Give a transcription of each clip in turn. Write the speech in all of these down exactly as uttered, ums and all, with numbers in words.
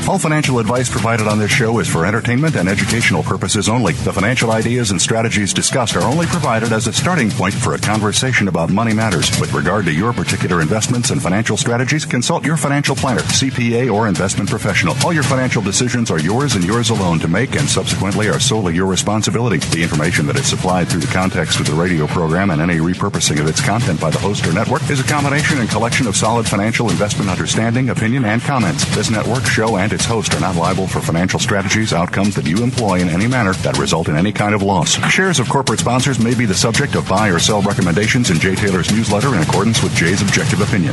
All financial advice provided on this show is for entertainment and educational purposes only. The financial ideas and strategies discussed are only provided as a starting point for a conversation about money matters. With regard to your particular investments and financial strategies, consult your financial planner, C P A, or investment professional. All your financial decisions are yours and yours alone to make, and subsequently are solely your responsibility. The information that is supplied through the context of the radio program and any repurposing of its content by the host or network is a combination and collection of solid financial investment understanding, opinion, and comments. This network, show, and its host are not liable for financial strategies, outcomes that you employ in any manner that result in any kind of loss. Shares of corporate sponsors may be the subject of buy or sell recommendations in Jay Taylor's newsletter in accordance with Jay's objective opinion.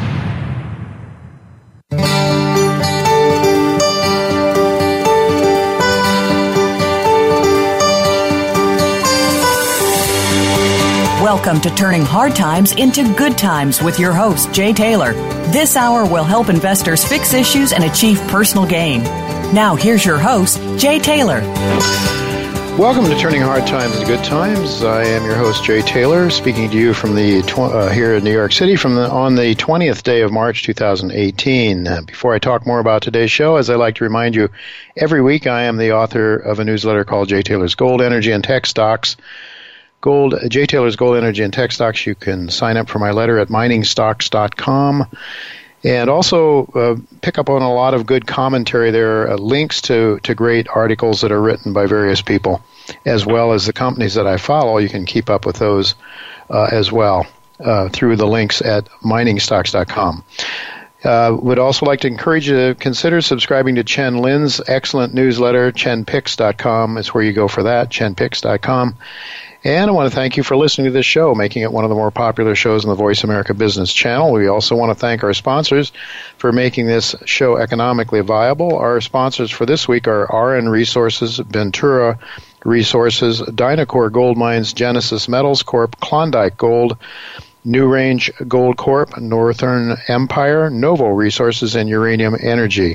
Welcome to Turning Hard Times into Good Times with your host, Jay Taylor. This hour will help investors fix issues and achieve personal gain. Now, here's your host, Jay Taylor. Welcome to Turning Hard Times into Good Times. I am your host, Jay Taylor, speaking to you from the tw- uh, here in New York City from the, on the twentieth day of March, two thousand eighteen. Uh, before I talk more about today's show, as I like to remind you, every week I am the author of a newsletter called Jay Taylor's Gold, Energy, and Tech Stocks. Gold, Jay Taylor's Gold, Energy, and Tech Stocks. You can sign up for my letter at mining stocks dot com. And also uh, pick up on a lot of good commentary there, uh, links to, to great articles that are written by various people, as well as the companies that I follow. You can keep up with those uh, as well uh, through the links at mining stocks dot com. Uh, would also like to encourage you to consider subscribing to Chen Lin's excellent newsletter. chen picks dot com is where you go for that, chen picks dot com. And I want to thank you for listening to this show, making it one of the more popular shows on the Voice America Business Channel. We also want to thank our sponsors for making this show economically viable. Our sponsors for this week are R N Resources, Ventura Resources, Dynacor Gold Mines, Genesis Metals Corp, Klondike Gold, New Range Gold Corp, Northern Empire, Novo Resources, and Uranium Energy.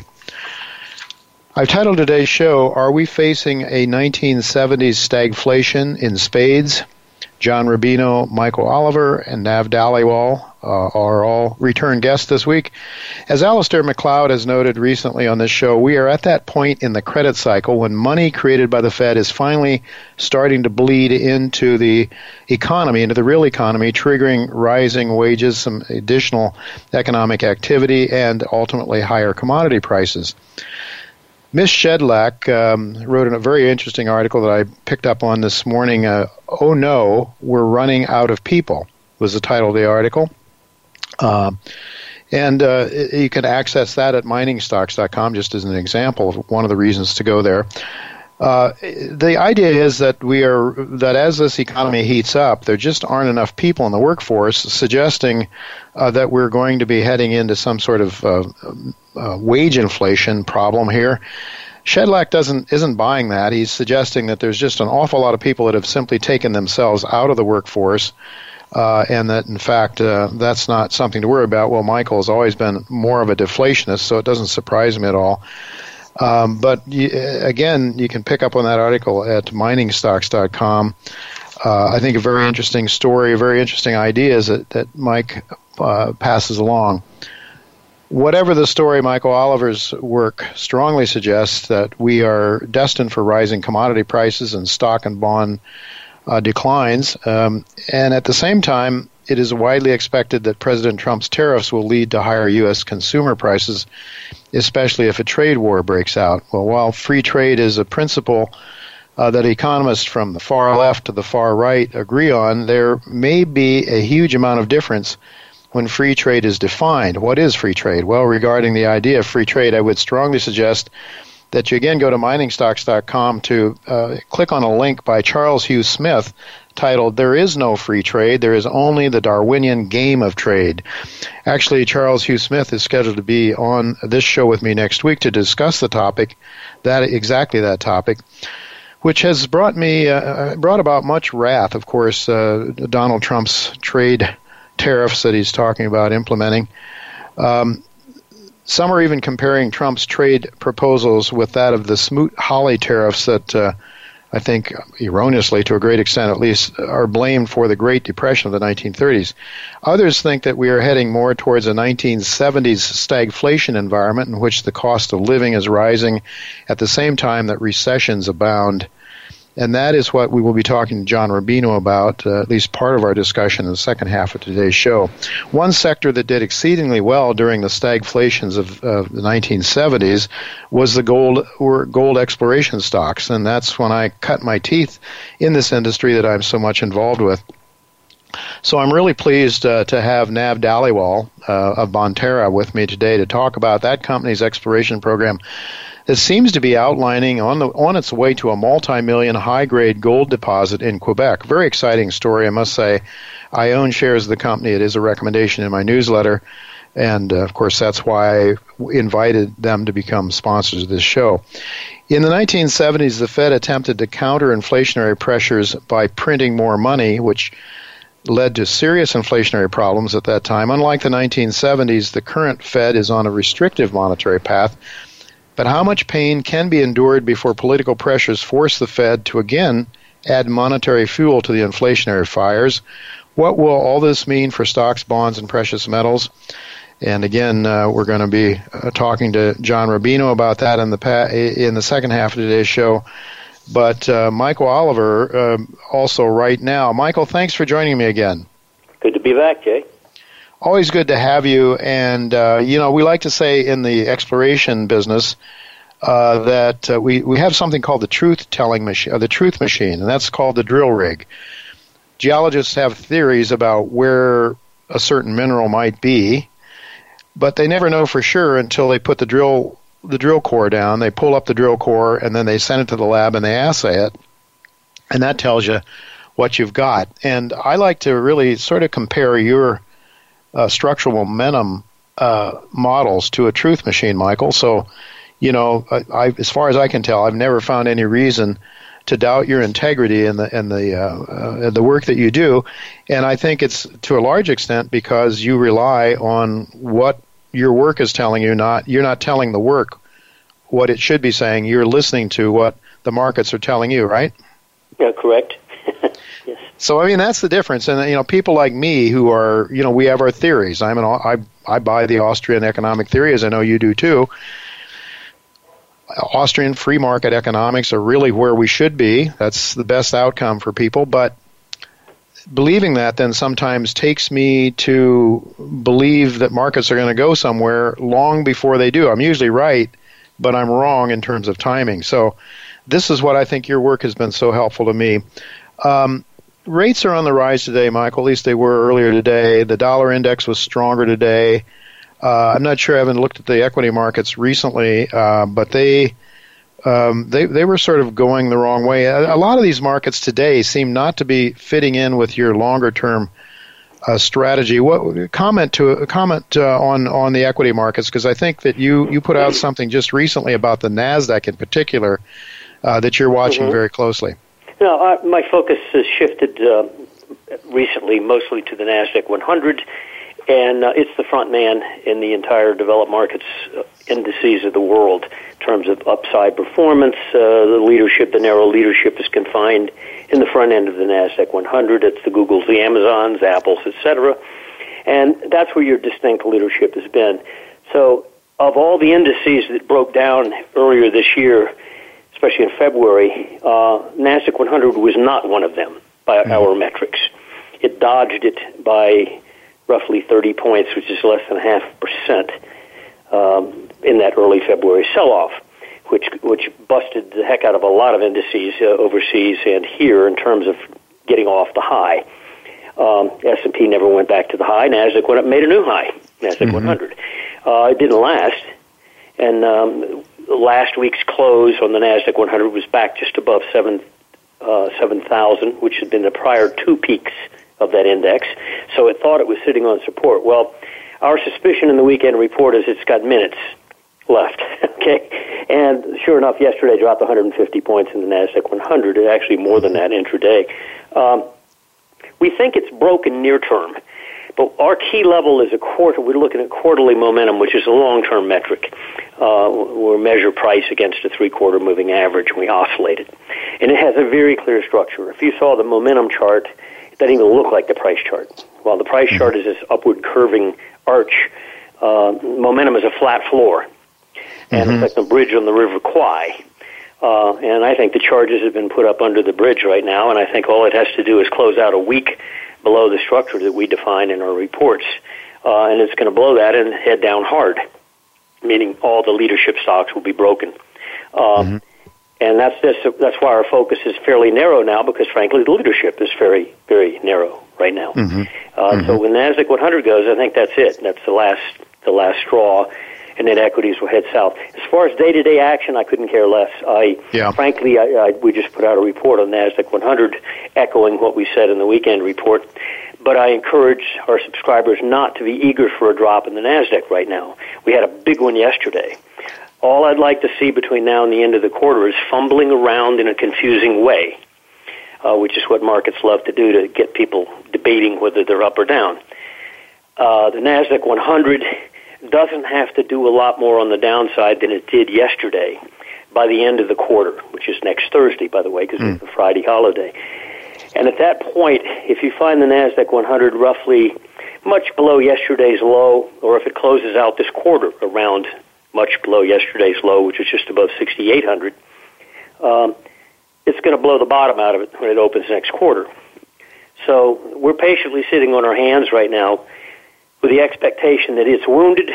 I've titled today's show, Are We Facing a nineteen seventies Stagflation in Spades? John Rubino, Michael Oliver, and Nav Dhaliwal uh, are all return guests this week. As Alistair McLeod has noted recently on this show, we are at that point in the credit cycle when money created by the Fed is finally starting to bleed into the economy, into the real economy, triggering rising wages, some additional economic activity, and ultimately higher commodity prices. Miss Shedlack um, wrote a very interesting article that I picked up on this morning. Uh, oh no, we're running out of people was the title of the article. Uh, and uh, you can access that at mining stocks dot com just as an example of one of the reasons to go there. Uh, the idea is that we are that as this economy heats up, there just aren't enough people in the workforce, suggesting uh, that we're going to be heading into some sort of uh, uh, wage inflation problem here. Shedlack doesn't isn't buying that. He's suggesting that there's just an awful lot of people that have simply taken themselves out of the workforce, uh, and that in fact uh, that's not something to worry about. Well, Michael has always been more of a deflationist, so it doesn't surprise me at all. Um, but you, again, you can pick up on that article at mining stocks dot com. Uh, I think a very interesting story, very interesting ideas that, that Mike uh, passes along. Whatever the story, Michael Oliver's work strongly suggests that we are destined for rising commodity prices and stock and bond uh, declines. Um, and at the same time, it is widely expected that President Trump's tariffs will lead to higher U S consumer prices, especially if a trade war breaks out. Well, while free trade is a principle uh, that economists from the far left to the far right agree on, there may be a huge amount of difference when free trade is defined. What is free trade? Well, regarding the idea of free trade, I would strongly suggest that you again go to mining stocks dot com to uh, click on a link by Charles Hugh Smith titled, There is no free trade, there is only the Darwinian game of trade. Actually, Charles Hugh Smith is scheduled to be on this show with me next week to discuss the topic, that exactly that topic, which has brought me uh, brought about much wrath, of course, uh, Donald Trump's trade tariffs that he's talking about implementing. Um, some are even comparing Trump's trade proposals with that of the Smoot-Hawley tariffs that uh, I think erroneously to a great extent at least, are blamed for the Great Depression of the nineteen thirties. Others think that we are heading more towards a nineteen seventies stagflation environment in which the cost of living is rising at the same time that recessions abound. And that is what we will be talking to John Rubino about, uh, at least part of our discussion in the second half of today's show. One sector that did exceedingly well during the stagflations of, of the nineteen seventies was the gold or gold exploration stocks, and that's when I cut my teeth in this industry that I'm so much involved with. So I'm really pleased uh, to have Nav Dhaliwal uh, of Bonterra with me today to talk about that company's exploration program. It seems to be outlining on the on its way to a multi-million high-grade gold deposit in Quebec. Very exciting story, I must say. I own shares of the company. It is a recommendation in my newsletter, and uh, of course that's why I invited them to become sponsors of this show. In the nineteen seventies, the Fed attempted to counter inflationary pressures by printing more money, which led to serious inflationary problems at that time. Unlike the nineteen seventies, the current Fed is on a restrictive monetary path. But how much pain can be endured before political pressures force the Fed to again add monetary fuel to the inflationary fires? What will all this mean for stocks, bonds, and precious metals? And again, uh, we're going to be uh, talking to John Rubino about that in the pa- in the second half of today's show. But uh, Michael Oliver uh, also right now. Michael, thanks for joining me again. Good to be back, Jay. Always good to have you, and uh, you know we like to say in the exploration business uh, that uh, we we have something called the truth-telling machine, uh, the truth machine, and that's called the drill rig. Geologists have theories about where a certain mineral might be, but they never know for sure until they put the drill the drill core down. They pull up the drill core, and then they send it to the lab and they assay it, and that tells you what you've got. And I like to really sort of compare your Uh, structural momentum uh, models to a truth machine, Michael. So, you know, I, I, as far as I can tell, I've never found any reason to doubt your integrity in the in the uh, uh, the work that you do, and I think it's to a large extent because you rely on what your work is telling you. Not you're not telling the work what it should be saying. You're listening to what the markets are telling you, right? Yeah, correct. Yes. So, I mean, that's the difference. And, you know, people like me who are, you know, we have our theories. I'm an, I, I buy the Austrian economic theory, as I know you do too. Austrian free market economics are really where we should be. That's the best outcome for people. But believing that then sometimes takes me to believe that markets are going to go somewhere long before they do. I'm usually right, but I'm wrong in terms of timing. So this is what I think your work has been so helpful to me. Um, rates are on the rise today, Michael. At least they were earlier today. The dollar index was stronger today. Uh, I'm not sure. I haven't looked at the equity markets recently, uh, but they, um, they they were sort of going the wrong way. A, a lot of these markets today seem not to be fitting in with your longer term uh, strategy. What comment to comment uh, on on the equity markets? Because I think that you you put out something just recently about the NASDAQ in particular uh, that you're watching mm-hmm. very closely. No, uh, my focus has shifted uh, recently mostly to the NASDAQ one hundred, and uh, it's the front man in the entire developed markets uh, indices of the world in terms of upside performance. Uh, the leadership, the narrow leadership is confined in the front end of the NASDAQ one hundred. It's the Googles, the Amazons, Apples, et cetera, and that's where your distinct leadership has been. So of all the indices that broke down earlier this year, especially in February, uh, NASDAQ one hundred was not one of them by mm-hmm. our metrics. It dodged it by roughly thirty points, which is less than half percent um, in that early February sell-off, which which busted the heck out of a lot of indices uh, overseas and here in terms of getting off the high. Um, S and P never went back to the high. NASDAQ went up and made a new high, NASDAQ mm-hmm. one hundred. Uh, it didn't last, and um, last week's close on the NASDAQ one hundred was back just above seven uh, seven thousand, which had been the prior two peaks of that index. So it thought it was sitting on support. Well, our suspicion in the weekend report is it's got minutes left. Okay, and sure enough, yesterday dropped one hundred fifty points in the NASDAQ one hundred. It actually more than that intraday. Um, we think it's broken near term. But our key level is a quarter. We're looking at quarterly momentum, which is a long-term metric. Uh, we measure price against a three-quarter moving average, and we oscillate it. And it has a very clear structure. If you saw the momentum chart, it doesn't even look like the price chart. While the price mm-hmm. chart is this upward curving arch, uh, momentum is a flat floor. And mm-hmm. it's like the bridge on the River Kwai. Uh, and I think the charges have been put up under the bridge right now, and I think all it has to do is close out a week below the structure that we define in our reports. Uh, and it's going to blow that and head down hard, meaning all the leadership stocks will be broken. Um, mm-hmm. And that's, that's that's why our focus is fairly narrow now, because, frankly, the leadership is very, very narrow right now. Mm-hmm. Uh, mm-hmm. So when NASDAQ one hundred goes, I think that's it. That's the last the last straw, and then equities will head south. As far as day-to-day action, I couldn't care less. I, yeah. Frankly, I, I, we just put out a report on NASDAQ one hundred echoing what we said in the weekend report. But I encourage our subscribers not to be eager for a drop in the NASDAQ right now. We had a big one yesterday. All I'd like to see between now and the end of the quarter is fumbling around in a confusing way, uh, which is what markets love to do to get people debating whether they're up or down. Uh, the NASDAQ one hundred doesn't have to do a lot more on the downside than it did yesterday by the end of the quarter, which is next Thursday, by the way, because mm. it's the Friday holiday. And at that point, if you find the NASDAQ one hundred roughly much below yesterday's low, or if it closes out this quarter around much below yesterday's low, which is just above sixty-eight hundred, um, it's going to blow the bottom out of it when it opens next quarter. So we're patiently sitting on our hands right now with the expectation that it's wounded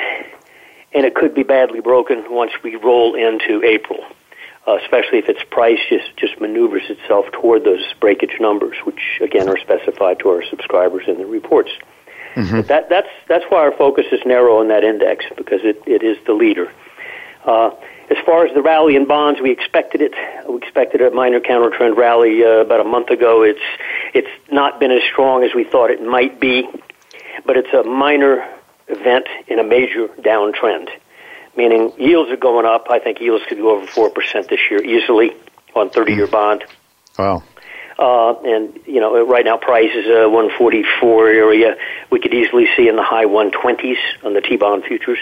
and it could be badly broken once we roll into April, uh, especially if its price just, just maneuvers itself toward those breakage numbers, which, again, are specified to our subscribers in the reports. Mm-hmm. But that, that's that's why our focus is narrow on that index, because it, it is the leader. Uh, as far as the rally in bonds, we expected it. We expected a minor counter-trend rally uh, about a month ago. It's it's not been as strong as we thought it might be, but it's a minor event in a major downtrend, meaning yields are going up. I think yields could go over four percent this year easily on thirty-year mm. bond. Wow. Uh, and, you know, right now price is a one forty-four area. We could easily see in the high one twenties on the T-bond futures.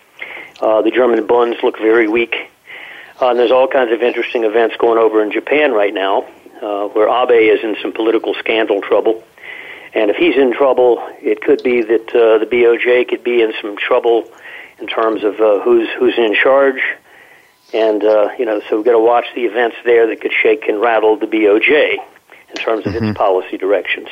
Uh, the German bonds look very weak. Uh, and there's all kinds of interesting events going over in Japan right now, uh, where Abe is in some political scandal trouble. And if he's in trouble, it could be that uh, the B O J could be in some trouble in terms of uh, who's who's in charge. And, uh, you know, so we've got to watch the events there that could shake and rattle the B O J in terms of mm-hmm. its policy directions,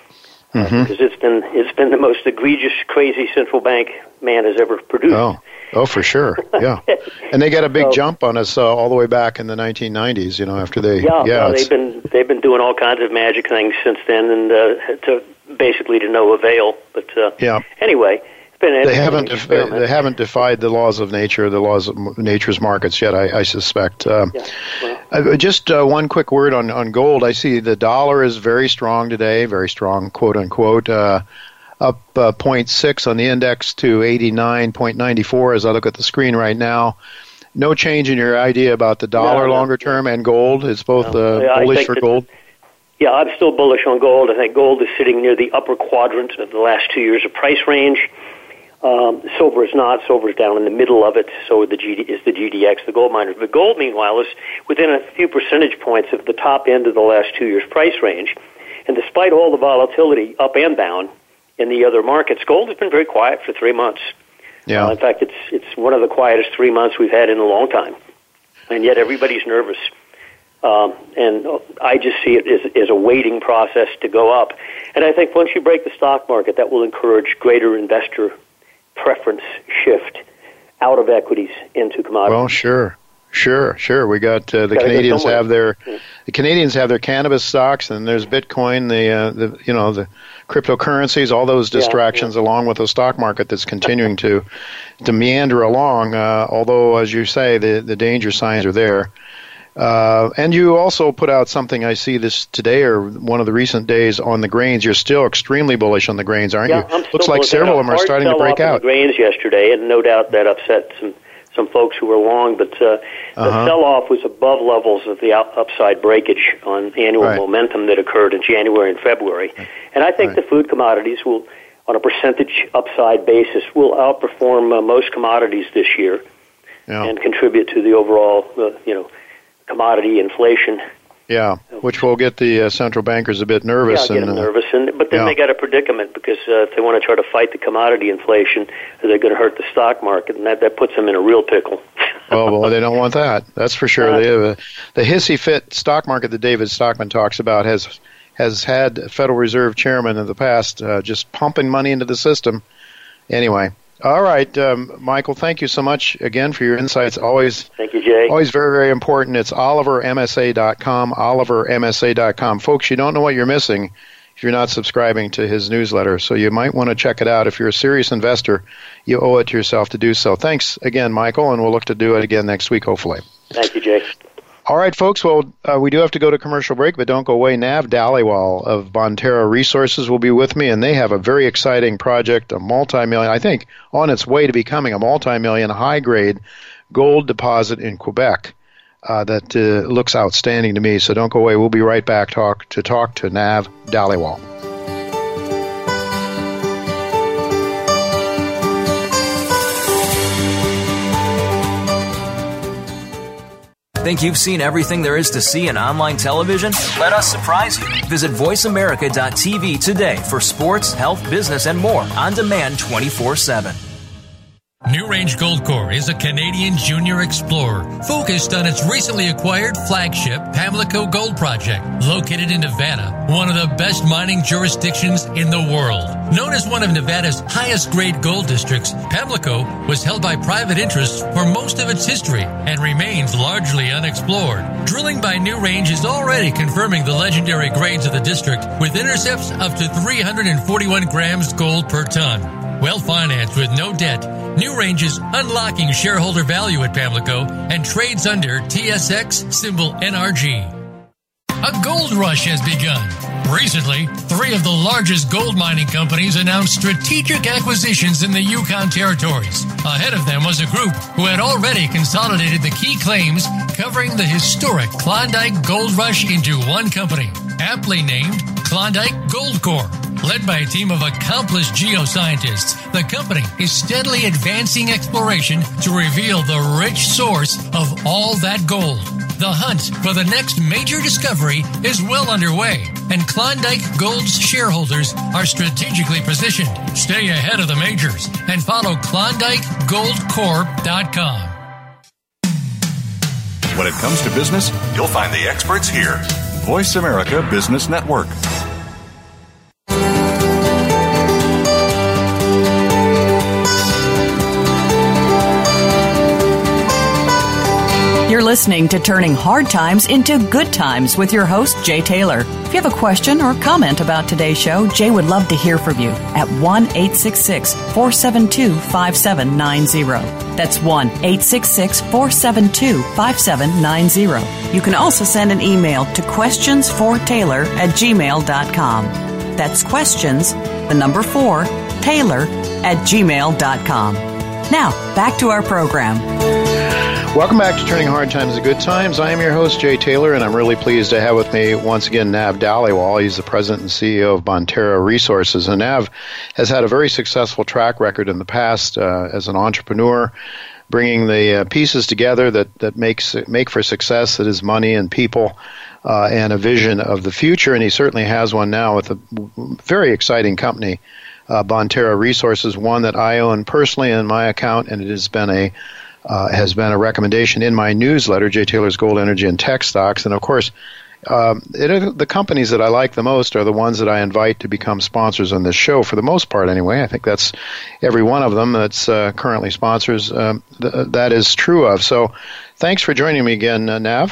uh, mm-hmm. because it's been it's been the most egregious, crazy central bank man has ever produced. Oh, oh, for sure, yeah. And they got a big so, jump on us uh, all the way back in the nineteen nineties. You know, after they yeah, yeah no, they've been they've been doing all kinds of magic things since then, and uh, to basically to no avail. But uh, yeah, anyway. They haven't def- they haven't defied the laws of nature, the laws of nature's markets yet, I, I suspect. Um, yeah, well. uh, just uh, one quick word on, on gold. I see the dollar is very strong today, very strong, quote unquote, uh, up uh, zero point six on the index to eighty-nine point nine four as I look at the screen right now. No change in your idea about the dollar no, no, longer term and gold. It's both no, uh, bullish for gold. Yeah, I'm still bullish on gold. I think gold is sitting near the upper quadrant of the last two years of price range. Um, silver is not. Silver is down in the middle of it. So the G D, is the G D X, the gold miners. But gold, meanwhile, is within a few percentage points of the top end of the last two years' price range. And despite all the volatility up and down in the other markets, gold has been very quiet for three months. Yeah. Uh, in fact, it's it's one of the quietest three months we've had in a long time. And yet everybody's nervous. Um, and I just see it as, as a waiting process to go up. And I think once you break the stock market, that will encourage greater investor preference shift out of equities into commodities. Well, sure, sure, sure. We got uh, the Canadians have their yeah. the Canadians have their cannabis stocks, and there's Bitcoin, the uh, the you know the cryptocurrencies, all those distractions, yeah, yeah. along with the stock market that's continuing to to meander along. Uh, although, as you say, the the danger signs are there. Uh, and you also put out something, I see this today or one of the recent days, on the grains. You're still extremely bullish on the grains, aren't yeah, you? I'm Looks like several of them are starting to break out. The grains yesterday, and no doubt that upset some, some folks who were long, but uh, the uh-huh. sell-off was above levels of the out- upside breakage on annual right. momentum that occurred in January and February. And I think right. the food commodities will, on a percentage upside basis, will outperform uh, most commodities this year yeah. and contribute to the overall, uh, you know, commodity inflation Yeah, which will get the uh, central bankers a bit nervous. Yeah, get and, them uh, nervous. And, but then yeah. they got a predicament because uh, if they want to try to fight the commodity inflation, they're going to hurt the stock market, and that, that puts them in a real pickle. Oh, well, they don't want that. That's for sure. Uh, they have a, the hissy fit stock market that David Stockman talks about has has had Federal Reserve chairman in the past uh, just pumping money into the system. Anyway, all right, um, Michael, thank you so much again for your insights. Always, thank you, Jay. Always very, very important. It's Oliver M S A dot com, Oliver M S A dot com. Folks, you don't know what you're missing if you're not subscribing to his newsletter, so you might want to check it out. If you're a serious investor, you owe it to yourself to do so. Thanks again, Michael, and we'll look to do it again next week, hopefully. Thank you, Jay. All right, folks, well, uh, we do have to go to commercial break, but don't go away. Nav Dhaliwal of Bonterra Resources will be with me, and they have a very exciting project, a multi-million, I think, on its way to becoming a multi-million high-grade gold deposit in Quebec uh, that uh, looks outstanding to me. So don't go away. We'll be right back talk, to talk to Nav Dhaliwal. Think you've seen everything there is to see in online television? Let us surprise you. Visit voice america dot t v today for sports, health, business, and more on demand twenty-four seven. New Range Goldcorp is a Canadian junior explorer focused on its recently acquired flagship Pamlico Gold Project, located in Nevada, one of the best mining jurisdictions in the world. Known as one of Nevada's highest-grade gold districts, Pamlico was held by private interests for most of its history and remains largely unexplored. Drilling by New Range is already confirming the legendary grades of the district with intercepts up to three hundred forty-one grams gold per ton. Well-financed with no debt, New Range is unlocking shareholder value at Pamlico and trades under T S X symbol N R G. A gold rush has begun. Recently, three of the largest gold mining companies announced strategic acquisitions in the Yukon territories. Ahead of them was a group who had already consolidated the key claims covering the historic Klondike Gold Rush into one company, aptly named Klondike Goldcorp. Led by a team of accomplished geoscientists, the company is steadily advancing exploration to reveal the rich source of all that gold. The hunt for the next major discovery is well underway, and Klondike Gold's shareholders are strategically positioned. Stay ahead of the majors and follow Klondike Gold Corp dot com. When it comes to business, you'll find the experts here. Voice America Business Network. You're listening to Turning Hard Times into Good Times with your host, Jay Taylor. If you have a question or comment about today's show, Jay would love to hear from you at one eight six six, four seven two, five seven nine zero. That's one eight six six, four seven two, five seven nine zero. You can also send an email to questions for taylor at gmail dot com. That's questions, the number four, Taylor at gmail dot com. Now, back to our program. Welcome back to Turning Hard Times to Good Times. I am your host, Jay Taylor, and I'm really pleased to have with me once again Nav Dhaliwal. He's the president and C E O of Bonterra Resources. And Nav has had a very successful track record in the past uh, as an entrepreneur, bringing the uh, pieces together that, that makes make for success, that is money and people uh, and a vision of the future. And he certainly has one now with a very exciting company, uh, Bonterra Resources, one that I own personally in my account, and it has been a Uh, has been a recommendation in my newsletter, Jay Taylor's Gold, Energy, and Tech Stocks. And, of course, um, it, the companies that I like the most are the ones that I invite to become sponsors on this show, for the most part anyway. I think that's every one of them that's uh, currently sponsors um, th- that is true of. So thanks for joining me again, uh, Nav.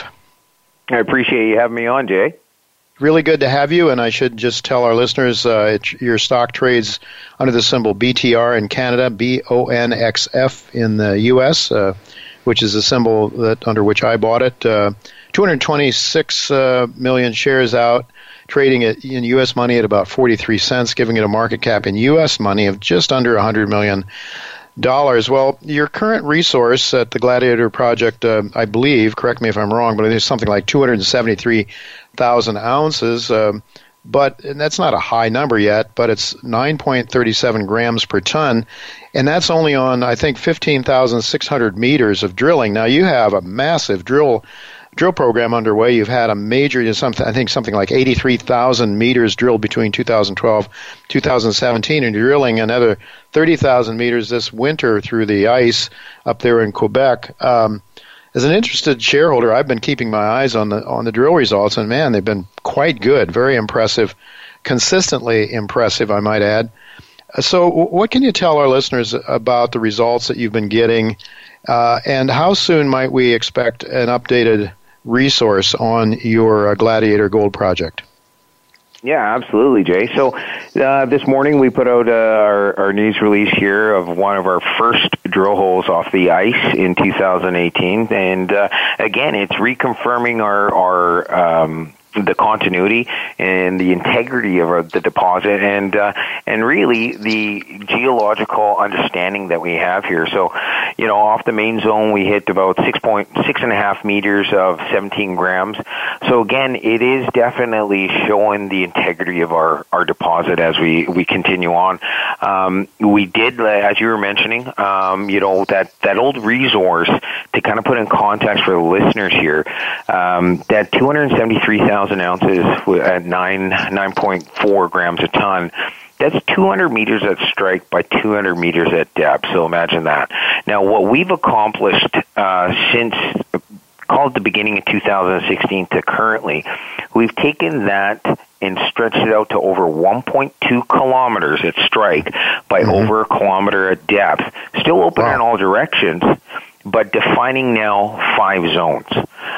I appreciate you having me on, Jay. Really good to have you, and I should just tell our listeners uh, it, your stock trades under the symbol B T R in Canada, B O N X F in the U S, uh, which is the symbol that under which I bought it. Uh, two hundred twenty-six uh, million shares out, trading it in U S money at about forty-three cents, giving it a market cap in U S money of just under one hundred million dollars. Well, your current resource at the Gladiator Project, uh, I believe, correct me if I'm wrong, but it is something like two hundred seventy-three thousand ounces, um, but and that's not a high number yet, but it's nine point three seven grams per ton, and that's only on, I think, fifteen thousand six hundred meters of drilling. Now, you have a massive drill drill program underway. You've had a major, something I think something like eighty-three thousand meters drilled between two thousand twelve, two thousand seventeen, and you're drilling another thirty thousand meters this winter through the ice up there in Quebec. Um, as an interested shareholder, I've been keeping my eyes on the on the drill results, and man, they've been quite good, very impressive, consistently impressive, I might add. So what can you tell our listeners about the results that you've been getting, uh, and how soon might we expect an updated resource on your uh, Gladiator Gold project? Yeah, absolutely, Jay. So uh, this morning we put out uh, our, our news release here of one of our first drill holes off the ice in two thousand eighteen. And uh, again, it's reconfirming our, our um, the continuity and the integrity of our, the deposit, and uh, and really the geological understanding that we have here. So, you know, off the main zone, we hit about six point six and a half meters of seventeen grams. So again, it is definitely showing the integrity of our, our deposit as we, we continue on. Um, we did, as you were mentioning, um, you know, that, that old resource, to kind of put in context for the listeners here, um, that two hundred seventy-three thousand ounces at nine nine point four grams a ton. That's two hundred meters at strike by two hundred meters at depth. So imagine that. Now, what we've accomplished uh, since, called the beginning of two thousand sixteen to currently, we've taken that and stretched it out to over one point two kilometers at strike by mm-hmm. over a kilometer at depth. Still open wow. in all directions, but defining now five zones.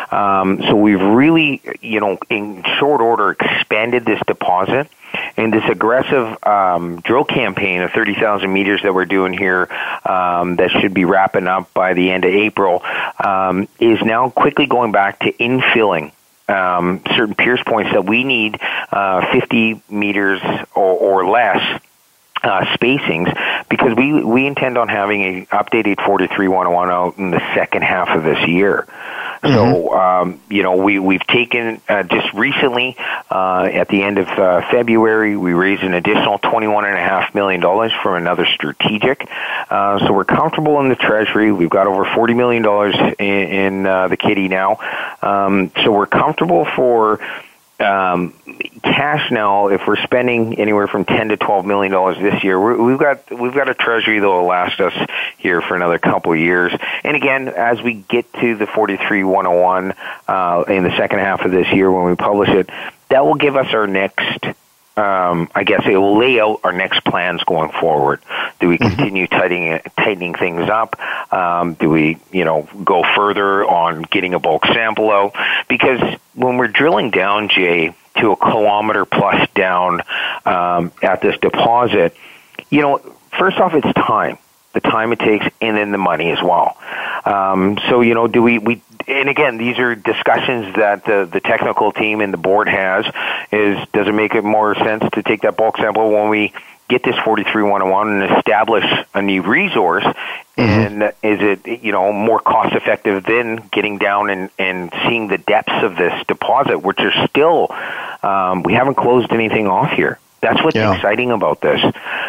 Um, so we've really, you know, in short order, expanded this deposit. And this aggressive um, drill campaign of thirty thousand meters that we're doing here, um, that should be wrapping up by the end of April, um, is now quickly going back to infilling um, certain pierce points that we need uh, fifty meters or, or less Uh, spacings, because we we intend on having a updated forty-three one oh one out in the second half of this year. Mm-hmm. So, um, you know, we, we've taken, uh, just recently, uh, at the end of uh, February, we raised an additional twenty-one point five million dollars from another strategic. Uh, so we're comfortable in the treasury. We've got over forty million dollars in, in uh, the kitty now. Um, so we're comfortable for Um, cash now. If we're spending anywhere from ten to twelve million dollars this year, we're, we've got we've got a treasury that will last us here for another couple of years. And again, as we get to the forty-three one oh one uh, in the second half of this year when we publish it, that will give us our next. Um, I guess it will lay out our next plans going forward. Do we continue tightening tightening things up? Um, do we, you know, go further on getting a bulk sample out? Because when we're drilling down, Jay, to a kilometer plus down um, at this deposit, you know, first off, it's time. The time it takes, and then the money as well. Um, so, you know, do we, we, and again, these are discussions that the, the technical team and the board has, is does it make it more sense to take that bulk sample when we get this forty-three one oh one and establish a new resource? Mm-hmm. And is it, you know, more cost effective than getting down and, and seeing the depths of this deposit, which are still, um, we haven't closed anything off here. That's what's yeah. exciting about this.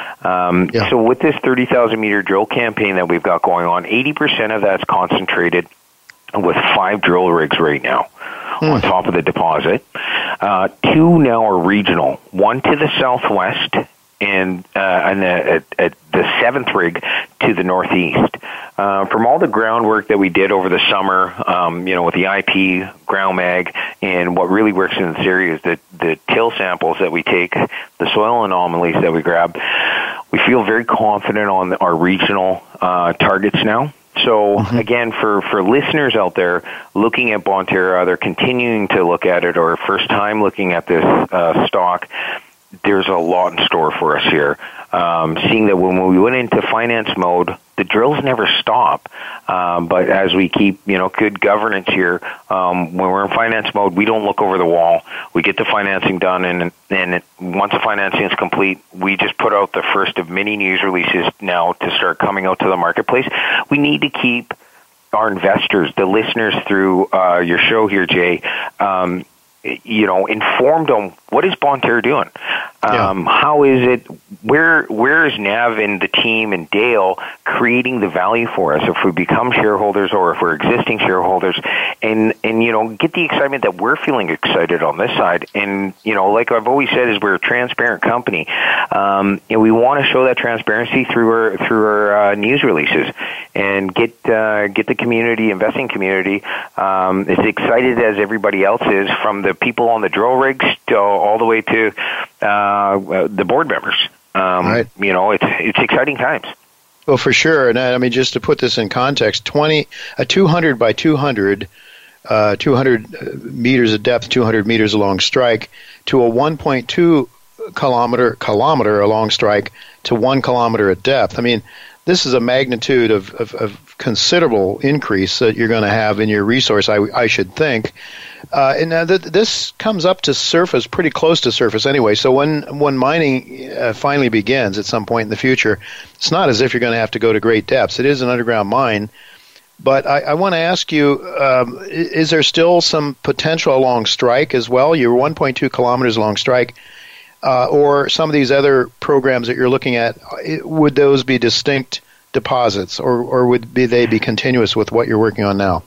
Um, yeah. So with this thirty thousand meter drill campaign that we've got going on, eighty percent of that's concentrated with five drill rigs right now mm. on top of the deposit. Uh, two now are regional, one to the southwest and, uh, and the, at, at the seventh rig to the northeast. Uh, from all the groundwork that we did over the summer, um, you know, with the I P, ground mag, and what really works in this area is the, the till samples that we take, the soil anomalies that we grab. We feel very confident on our regional uh, targets now. So, mm-hmm. again, for, for listeners out there looking at Bonterra, they're continuing to look at it, or first time looking at this uh, stock, there's a lot in store for us here. Um, seeing that when we went into finance mode, the drills never stop. Um, but as we keep, you know, good governance here, um, when we're in finance mode, we don't look over the wall. We get the financing done, and and it, once the financing is complete, we just put out the first of many news releases now to start coming out to the marketplace. We need to keep our investors, the listeners through uh, your show here, Jay, um, you know, informed on what is Bonne Terre doing? Um, yeah. How is it? Where where is Nav and the team and Dale creating the value for us if we become shareholders or if we're existing shareholders, and and you know get the excitement that we're feeling excited on this side. And you know, like I've always said, is we're a transparent company, um, and we want to show that transparency through our through our uh, news releases and get uh, get the community, investing community, um, as excited as everybody else is, from the people on the drill rigs to all the way to uh, the board members. Um, right. You know, it's it's exciting times. Well, for sure. And I mean, just to put this in context, twenty a two hundred by two hundred, uh, two hundred meters of depth, two hundred meters along strike, to a one point two kilometer kilometer along strike to one kilometer at depth. I mean, this is a magnitude of, of, of considerable increase that you're going to have in your resource, I, I should think. Uh, and uh, th- this comes up to surface, pretty close to surface anyway. So when when mining uh, finally begins at some point in the future, it's not as if you're going to have to go to great depths. It is an underground mine. But I, I want to ask you, um, is there still some potential along strike as well? You're one point two kilometers along strike. Uh, or some of these other programs that you're looking at, would those be distinct deposits, or, or would be they be continuous with what you're working on now?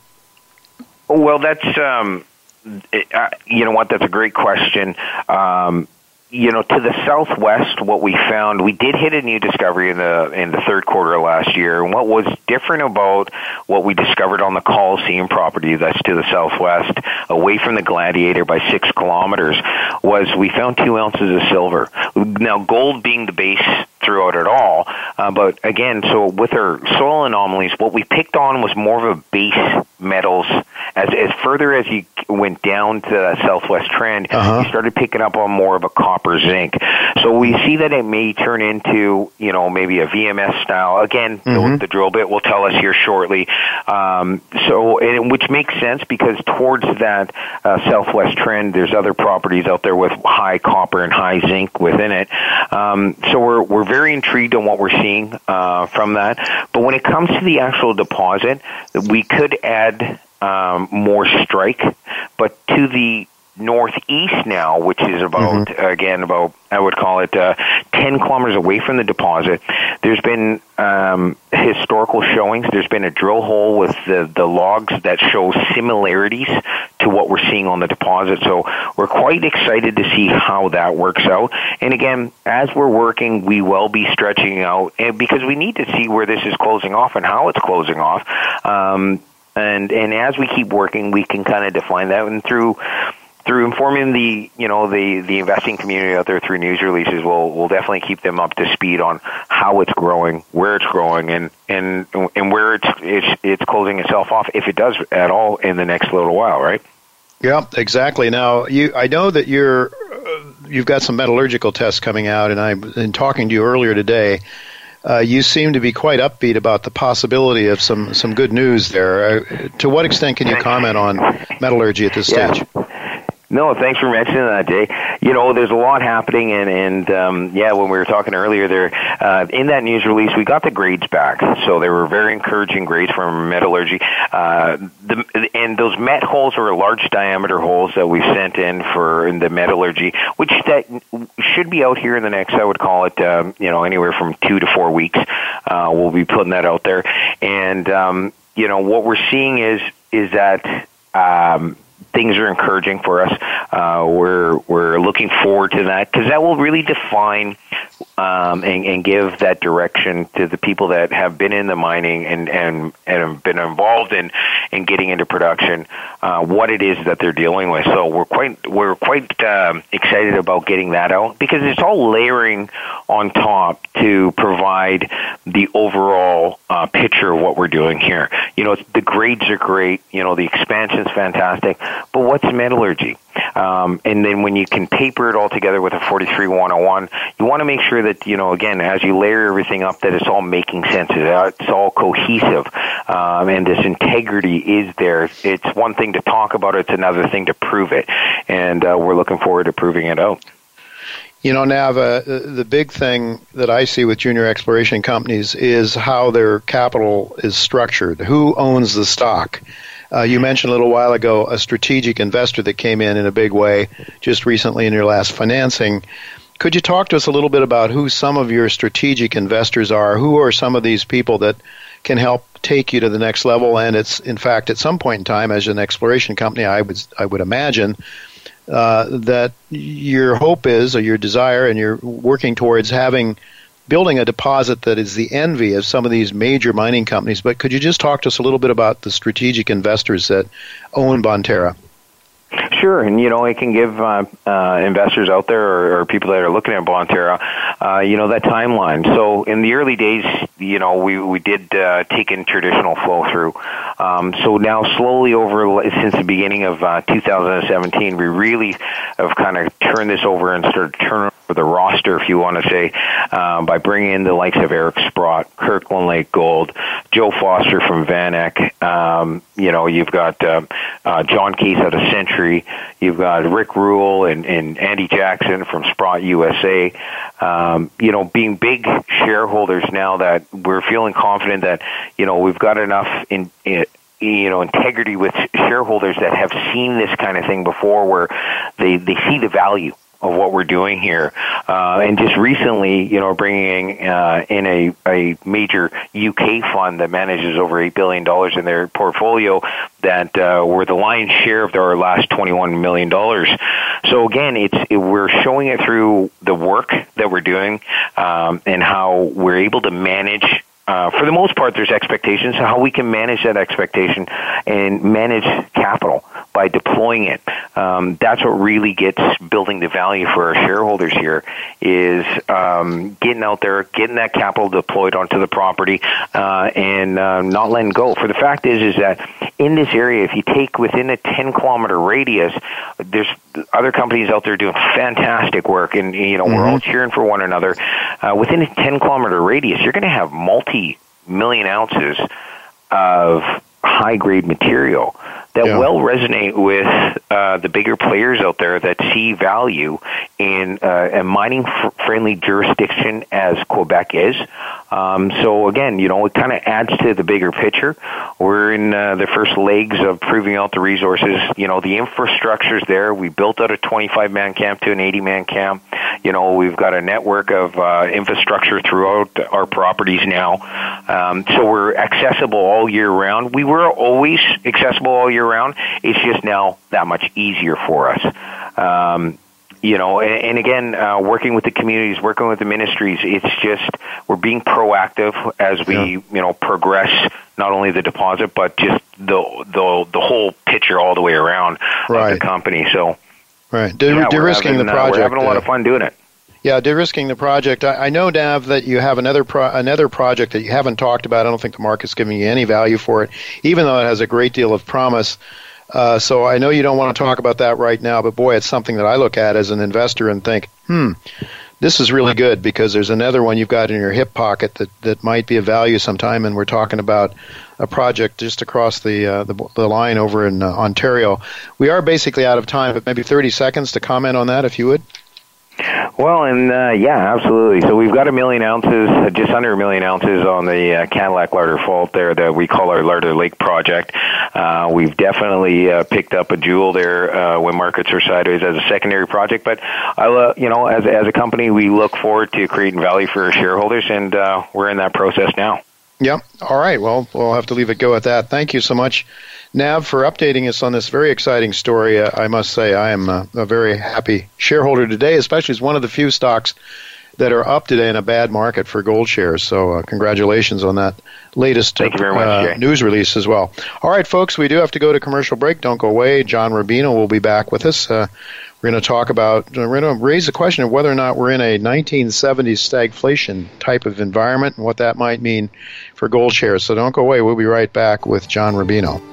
Well, that's, um, uh, you know what, that's a great question. Um, you know, to the southwest, what we found, we did hit a new discovery in the in the third quarter of last year. And what was different about what we discovered on the Coliseum property that's to the southwest, away from the Gladiator by six kilometers, was we found two ounces of silver. Now, gold being the base throughout it all, uh, but again, so with our soil anomalies, what we picked on was more of a base metals. As as further as you went down to that southwest trend, uh-huh. you started picking up on more of a copper zinc. So we see that it may turn into, you know, maybe a V M S style. Again, mm-hmm. the, the drill bit will tell us here shortly. Um, so, and, which makes sense because towards that uh, southwest trend, there's other properties out there with high copper and high zinc within it. Um, so we're we're very intrigued on what we're seeing uh, from that. But when it comes to the actual deposit, we could add Um, more strike, but to the northeast now, which is about, mm-hmm. again, about, I would call it uh, ten kilometers away from the deposit, there's been um, historical showings. There's been a drill hole with the, the logs that show similarities to what we're seeing on the deposit. So we're quite excited to see how that works out. And again, as we're working, we will be stretching out, and because we need to see where this is closing off and how it's closing off. Um, And and as we keep working, we can kind of define that, and through through informing the you know the, the investing community out there through news releases, we'll we'll definitely keep them up to speed on how it's growing, where it's growing, and and and where it's it's it's closing itself off, if it does at all, in the next little while, right? Yeah, exactly. Now, you I know that you're uh, you've got some metallurgical tests coming out, and I in talking to you earlier today. Uh, you seem to be quite upbeat about the possibility of some, some good news there. Uh, to what extent can you comment on metallurgy at this yeah. stage? No, thanks for mentioning that, Jay. You know, there's a lot happening, and, and um, yeah, when we were talking earlier there, uh, in that news release, we got the grades back. So they were very encouraging grades from metallurgy. Uh, the, and those met holes are large diameter holes that we sent in for in the metallurgy, which that should be out here in the next, I would call it, um, you know, anywhere from two to four weeks. Uh, we'll be putting that out there. And, um, you know, what we're seeing is, is that, um, things are encouraging for us. Uh, we're we're looking forward to that because that will really define um, and, and give that direction to the people that have been in the mining and, and, and have been involved in, in getting into production, uh, what it is that they're dealing with. So we're quite we're quite um, excited about getting that out because it's all layering on top to provide the overall uh, picture of what we're doing here. You know, the grades are great. You know, the expansion's fantastic. But what's metallurgy? Um, and then when you can paper it all together with a forty-three one oh one, you want to make sure that, you know, again, as you layer everything up, that it's all making sense. It's all cohesive. Um, and this integrity is there. It's one thing to talk about it. It's another thing to prove it. And uh, we're looking forward to proving it out. You know, Nav, uh, the big thing that I see with junior exploration companies is how their capital is structured. Who owns the stock? Uh, you mentioned a little while ago a strategic investor that came in in a big way just recently in your last financing. Could you talk to us a little bit about who some of your strategic investors are? Who are some of these people that can help take you to the next level? And it's, in fact, at some point in time, as an exploration company, I would I would imagine uh, that your hope is, or your desire, and you're working towards having building a deposit that is the envy of some of these major mining companies. But could you just talk to us a little bit about the strategic investors that own Bonterra? Sure, and you know, I can give uh, uh, investors out there or, or people that are looking at Bonterra, uh, you know, that timeline. So in the early days, you know, we we did uh, take in traditional flow through. Um, so now, slowly over since the beginning of uh, two thousand seventeen, we really have kind of turned this over and started turning over the roster, if you want to say, uh, by bringing in the likes of Eric Sprott, Kirkland Lake Gold, Joe Foster from Van Eck. Um, you know, you've got uh, uh, John Case out of Century. You've got Rick Rule and, and Andy Jackson from Sprott U S A. Um, you know, being big shareholders now that we're feeling confident that, you know, we've got enough in, in you know, integrity with shareholders that have seen this kind of thing before, where they, they see the value of what we're doing here. Uh, and just recently, you know, bringing uh, in a, a major U K fund that manages over eight billion dollars in their portfolio that uh, were the lion's share of their last twenty-one million dollars. So again, it's it, we're showing it through the work that we're doing um, and how we're able to manage. Uh, for the most part, there's expectations. So how we can manage that expectation and manage capital by deploying it. Um, that's what really gets building the value for our shareholders here, is um, getting out there, getting that capital deployed onto the property, uh, and uh, not letting go. For the fact is, is that in this area, if you take within a ten kilometer radius, there's other companies out there doing fantastic work, and you know mm-hmm. we're all cheering for one another. Uh, within a ten kilometer radius, you're going to have multi-million ounces of high-grade material that yeah. will resonate with uh, the bigger players out there that see value in uh, a mining-friendly jurisdiction as Quebec is. Um, so again, you know, it kind of adds to the bigger picture. We're in uh, the first legs of proving out the resources. You know, the infrastructure's there. We built out a twenty-five man camp to an eighty man camp. You know, we've got a network of uh, infrastructure throughout our properties now. Um, so we're accessible all year round. We were always accessible all year round. It's just now that much easier for us. Um, you know, and, and again, uh, working with the communities, working with the ministries, it's just, we're being proactive as we, yeah. you know, progress not only the deposit, but just the the, the whole picture all the way around right. of the company. So, right. De- yeah, de-risking having, the project. Uh, we're having a lot uh, of fun doing it. Yeah, de-risking the project. I, I know, Nav, that you have another pro- another project that you haven't talked about. I don't think the market's giving you any value for it, even though it has a great deal of promise. Uh, so I know you don't want to talk about that right now, but boy, it's something that I look at as an investor and think, hmm, this is really good, because there's another one you've got in your hip pocket that, that might be of value sometime, and we're talking about a project just across the uh, the, the line over in uh, Ontario. We are basically out of time, but maybe thirty seconds to comment on that, if you would. Well, and uh, yeah, absolutely. So we've got a million ounces, uh, just under a million ounces on the uh, Cadillac Larder Fault there that we call our Larder Lake project. Uh, we've definitely uh, picked up a jewel there uh, when markets are sideways as a secondary project. But, uh, you know, as, as a company, we look forward to creating value for our shareholders, and uh, we're in that process now. Yep. All right. Well, we'll have to leave it go at that. Thank you so much, Nav, for updating us on this very exciting story. Uh, I must say I am a, a very happy shareholder today, especially as one of the few stocks that are up today in a bad market for gold shares. So uh, congratulations on that latest Thank you very much, uh, Jay. news release as well. All right, folks, we do have to go to commercial break. Don't go away. John Rubino will be back with us. Uh, we're going to talk about, uh, we're going to raise the question of whether or not we're in a nineteen seventies stagflation type of environment and what that might mean for gold shares. So don't go away. We'll be right back with John Rubino.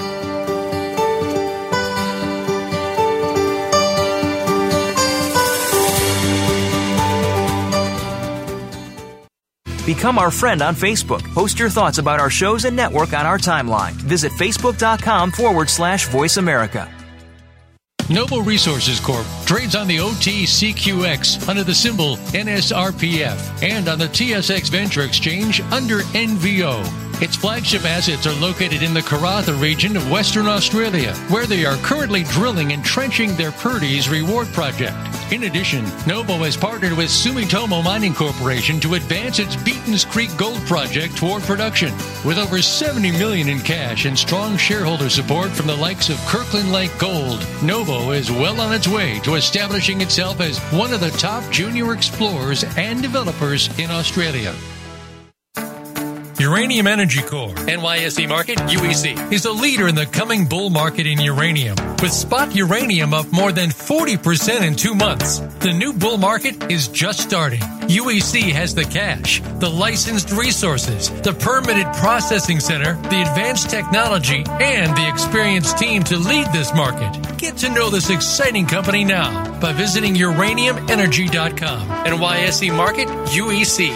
Become our friend on Facebook. Post your thoughts about our shows and network on our timeline. Visit facebook.com forward slash Voice America. Noble Resources Corp trades on the O T C Q X under the symbol N S R P F and on the T S X Venture Exchange under N V O. Its flagship assets are located in the Karatha region of Western Australia, where they are currently drilling and trenching their Purdy's Reward project. In addition, Novo has partnered with Sumitomo Mining Corporation to advance its Beaton's Creek Gold project toward production. With over seventy million dollars in cash and strong shareholder support from the likes of Kirkland Lake Gold, Novo is well on its way to establishing itself as one of the top junior explorers and developers in Australia. Uranium Energy Corp, N Y S E Market, U E C, is a leader in the coming bull market in uranium, with spot uranium up more than forty percent in two months. The new bull market is just starting. U E C has the cash, the licensed resources, the permitted processing center, the advanced technology, and the experienced team to lead this market. Get to know this exciting company now by visiting uranium energy dot com. N Y S E Market, U E C.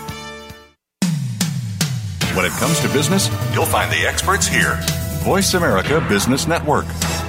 When it comes to business, you'll find the experts here. Voice America Business Network.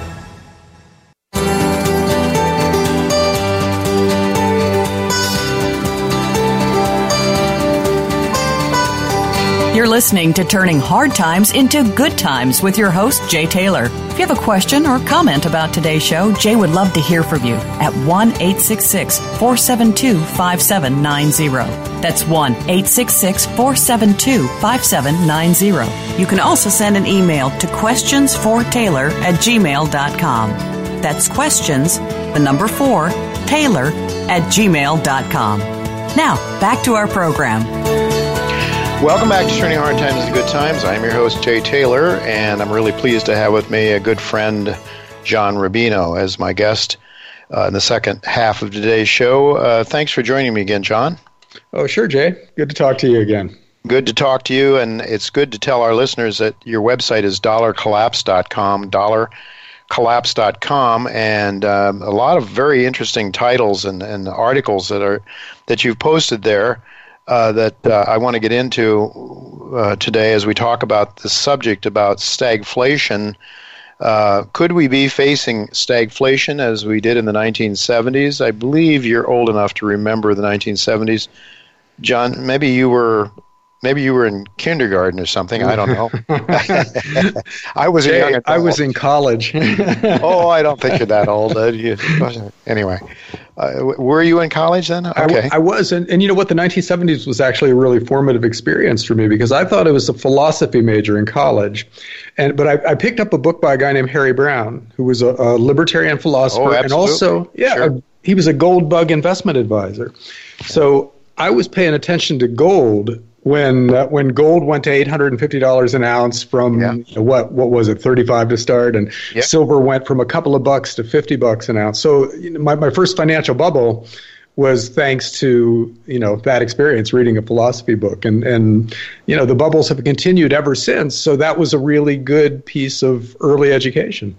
You're listening to Turning Hard Times into Good Times with your host, Jay Taylor. If you have a question or comment about today's show, Jay would love to hear from you at one eight six six, four seven two, five seven nine zero. That's one eight six six, four seven two, five seven nine zero. You can also send an email to questions for taylor at gmail dot com. That's questions, the number four, Taylor at gmail dot com. Now, back to our program. Welcome back to Turning Hard Times into Good Times. I'm your host, Jay Taylor, and I'm really pleased to have with me a good friend, John Rubino, as my guest uh, in the second half of today's show. Uh, thanks for joining me again, John. Oh, sure, Jay. Good to talk to you again. Good to talk to you, and it's good to tell our listeners that your website is dollar collapse dot com, dollar collapse dot com, and um, a lot of very interesting titles and, and articles that are that you've posted there. Uh, that uh, I want to get into uh, today as we talk about the subject about stagflation. Uh, could we be facing stagflation as we did in the nineteen seventies? I believe you're old enough to remember the nineteen seventies. John, maybe you were maybe you were in kindergarten or something. I don't know. I was Jay, a young adult. I was in college. Oh, I don't think you're that old. Uh, you, anyway. Uh, were you in college then? Okay. I, I was, and, and you know what? The nineteen seventies was actually a really formative experience for me because I thought it was a philosophy major in college, and but I, I picked up a book by a guy named Harry Brown, who was a, a libertarian philosopher, oh, and also, yeah, sure. a, he was a gold bug investment advisor. So I was paying attention to gold when uh, when gold went to eight hundred fifty dollars an ounce from yeah. you know, what what was it thirty-five to start, and yep. silver went from a couple of bucks to fifty bucks an ounce. So you know, my my first financial bubble was thanks to you know that experience reading a philosophy book, and and you know the bubbles have continued ever since. So that was a really good piece of early education.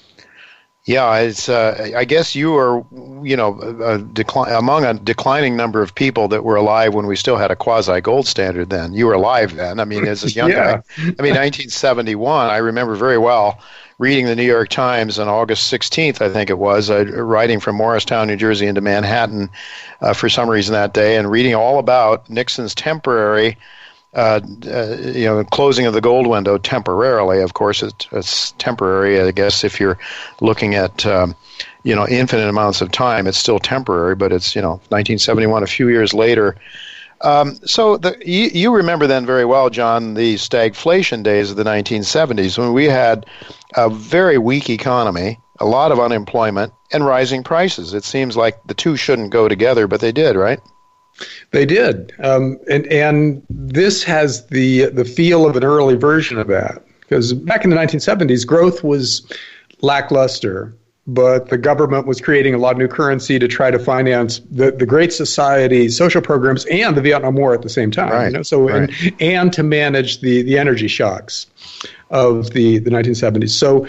Yeah, it's. Uh, I guess you were, you know, a decli- among a declining number of people that were alive when we still had a quasi-gold standard then. You were alive then. I mean, as a young yeah. guy. I mean, nineteen seventy-one, I remember very well reading the New York Times on August sixteenth, I think it was, uh, riding from Morristown, New Jersey into Manhattan uh, for some reason that day, and reading all about Nixon's temporary Uh, uh, you know, closing of the gold window temporarily. Of course, it, it's temporary. I guess if you're looking at, um, you know, infinite amounts of time, it's still temporary. But it's, you know, nineteen seventy-one, a few years later. Um, so the, you, you remember then very well, John, the stagflation days of the nineteen seventies when we had a very weak economy, a lot of unemployment, and rising prices. It seems like the two shouldn't go together, but they did, right? They did, um, and and this has the the feel of an early version of that because back in the nineteen seventies, growth was lackluster, but the government was creating a lot of new currency to try to finance the, the Great Society social programs and the Vietnam War at the same time. Right. You know? So right. and and to manage the the energy shocks of the the nineteen seventies. So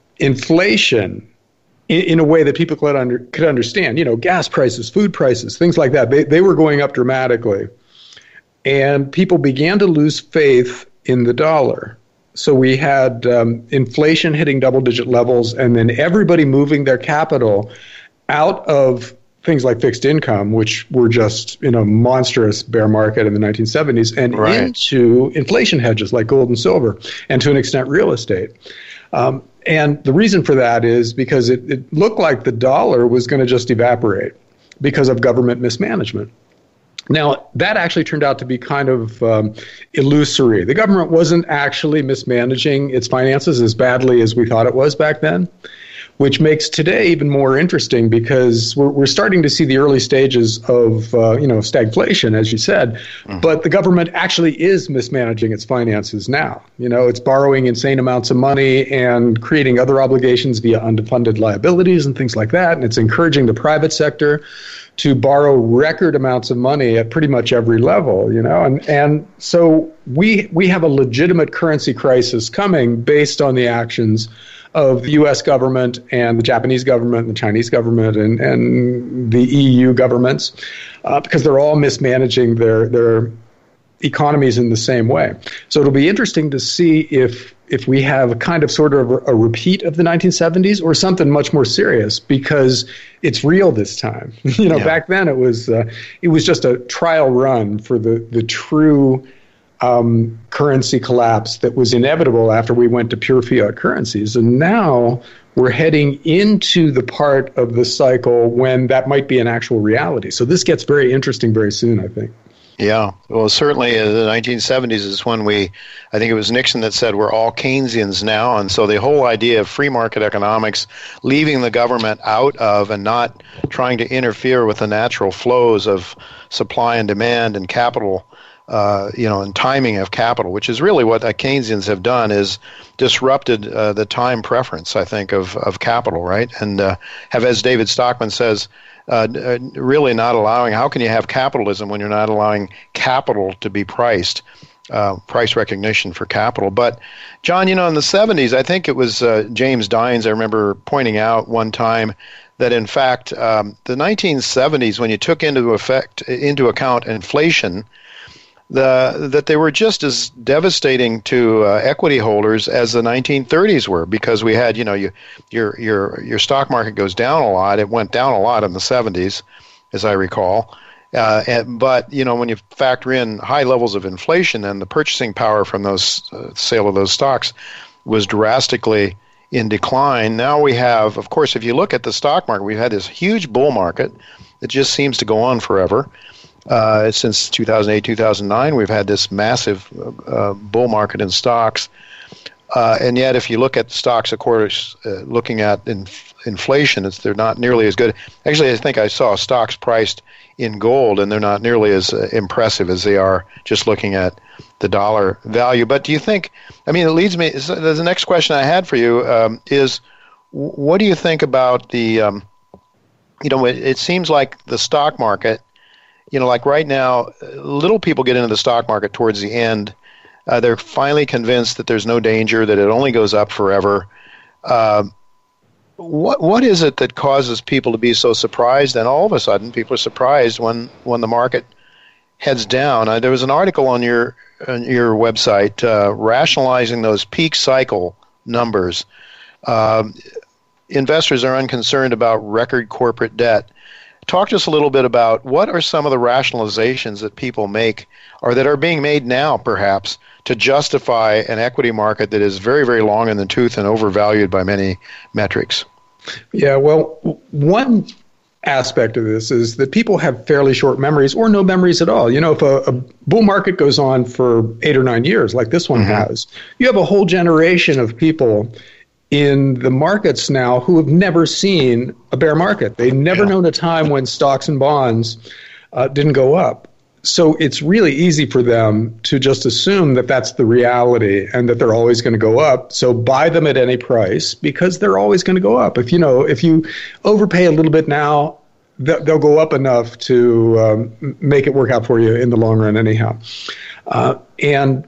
inflation. In, in a way that people could, under, could understand, you know, gas prices, food prices, things like that. They they were going up dramatically. And people began to lose faith in the dollar. So we had um, inflation hitting double-digit levels and then everybody moving their capital out of things like fixed income, which were just in a monstrous bear market in the nineteen seventies, and right. into inflation hedges like gold and silver, and to an extent real estate. Um, and the reason for that is because it, it looked like the dollar was going to just evaporate because of government mismanagement. Now, that actually turned out to be kind of um, illusory. The government wasn't actually mismanaging its finances as badly as we thought it was back then, which makes today even more interesting because we're, we're starting to see the early stages of, uh, you know, stagflation, as you said, mm-hmm. but the government actually is mismanaging its finances now. You know, it's borrowing insane amounts of money and creating other obligations via unfunded liabilities and things like that, and it's encouraging the private sector to borrow record amounts of money at pretty much every level, you know, and and so we we have a legitimate currency crisis coming based on the actions of the U S government and the Japanese government and the Chinese government and, and the E U governments, uh, because they're all mismanaging their their economies in the same way. So it'll be interesting to see if if we have a kind of sort of a, a repeat of the nineteen seventies or something much more serious, because it's real this time. You know, yeah. Back then it was uh, it was just a trial run for the the true um, currency collapse that was inevitable after we went to pure fiat currencies, and now we're heading into the part of the cycle when that might be an actual reality. So this gets very interesting very soon, I think. Yeah, well, certainly uh, the nineteen seventies is when we, I think it was Nixon that said we're all Keynesians now, and so the whole idea of free market economics, leaving the government out of and not trying to interfere with the natural flows of supply and demand and capital, uh, you know, and timing of capital, which is really what the Keynesians have done, is disrupted uh, the time preference, I think, of, of capital, right? And uh, have, as David Stockman says, Uh, really not allowing, how can you have capitalism when you're not allowing capital to be priced, uh, price recognition for capital? But, John, you know, in the seventies, I think it was uh, James Dines, I remember pointing out one time that, in fact, um, the nineteen seventies, when you took into effect into account inflation, the that they were just as devastating to uh, equity holders as the nineteen thirties were, because we had, you know, you, your your your stock market goes down a lot. It went down a lot in the seventies, as I recall. Uh, and, but, you know, when you factor in high levels of inflation, and the purchasing power from those uh, sale of those stocks was drastically in decline. Now we have, of course, if you look at the stock market, we've had this huge bull market that just seems to go on forever. Uh, since two thousand eight, two thousand nine, we've had this massive uh, bull market in stocks. Uh, and yet, if you look at stocks, of course, uh, looking at inf- inflation, it's, they're not nearly as good. Actually, I think I saw stocks priced in gold, and they're not nearly as uh, impressive as they are just looking at the dollar value. But do you think, I mean, it leads me, the next question I had for you um, is, what do you think about the, um, you know, it, it seems like the stock market, you know, like right now, little people get into the stock market towards the end. Uh, they're finally convinced that there's no danger, that it only goes up forever. Uh, what what is it that causes people to be so surprised? And all of a sudden, people are surprised when, when the market heads down. Uh, there was an article on your on your website uh, rationalizing those peak cycle numbers. Uh, investors are unconcerned about record corporate debt. Talk to us a little bit about what are some of the rationalizations that people make, or that are being made now, perhaps, to justify an equity market that is very, very long in the tooth and overvalued by many metrics. Yeah, well, one aspect of this is that people have fairly short memories or no memories at all. You know, if a, a bull market goes on for eight or nine years, like this one mm-hmm. has, you have a whole generation of people in the markets now who have never seen a bear market. They've never yeah. known a time when stocks and bonds uh, didn't go up. So it's really easy for them to just assume that that's the reality and that they're always going to go up. So buy them at any price because they're always going to go up. If you know, if you overpay a little bit now, they'll go up enough to um, make it work out for you in the long run anyhow. Uh, and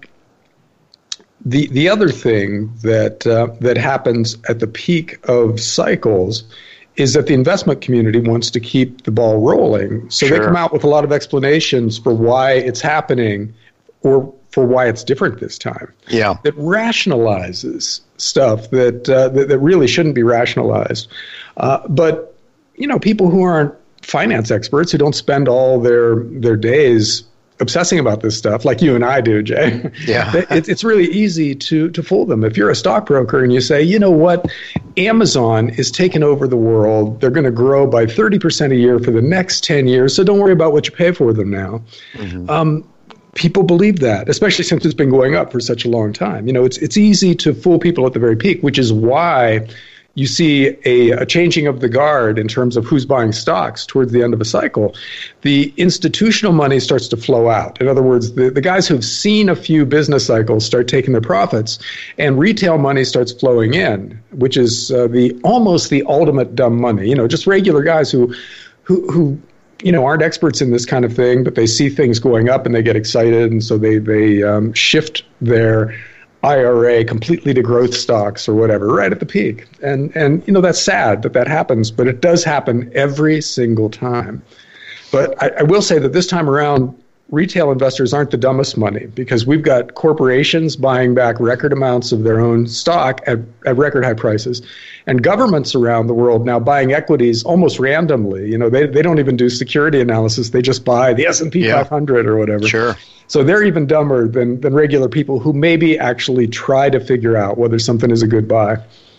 The the other thing that uh, that happens at the peak of cycles is that the investment community wants to keep the ball rolling. So sure. they come out with a lot of explanations for why it's happening or for why it's different this time. Yeah. That rationalizes stuff that, uh, that, that really shouldn't be rationalized. Uh, but, you know, people who aren't finance experts who don't spend all their their days obsessing about this stuff like you and I do, Jay. Yeah. it's, it's really easy to, to fool them. If you're a stockbroker and you say, you know what, Amazon is taking over the world. They're going to grow by thirty percent a year for the next ten years, so don't worry about what you pay for them now. Mm-hmm. Um, people believe that, especially since it's been going up for such a long time. You know, it's it's easy to fool people at the very peak, which is why you see a, a changing of the guard in terms of who's buying stocks towards the end of a cycle. The institutional money starts to flow out. In other words, the, the guys who've seen a few business cycles start taking their profits, and retail money starts flowing in, which is uh, the almost the ultimate dumb money. You know, just regular guys who, who, who you know, aren't experts in this kind of thing, but they see things going up and they get excited, and so they they um, shift their I R A completely to growth stocks or whatever, right at the peak. And, and you know, that's sad that that happens, but it does happen every single time. But I, I will say that this time around, retail investors aren't the dumbest money, because we've got corporations buying back record amounts of their own stock at, at record high prices, and governments around the world now buying equities almost randomly. You know, they, they don't even do security analysis. They just buy the S and P yeah. five hundred or whatever. Sure. So they're even dumber than, than regular people who maybe actually try to figure out whether something is a good buy.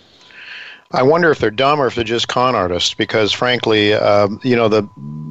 I wonder if they're dumb or if they're just con artists, because frankly, um, you know, the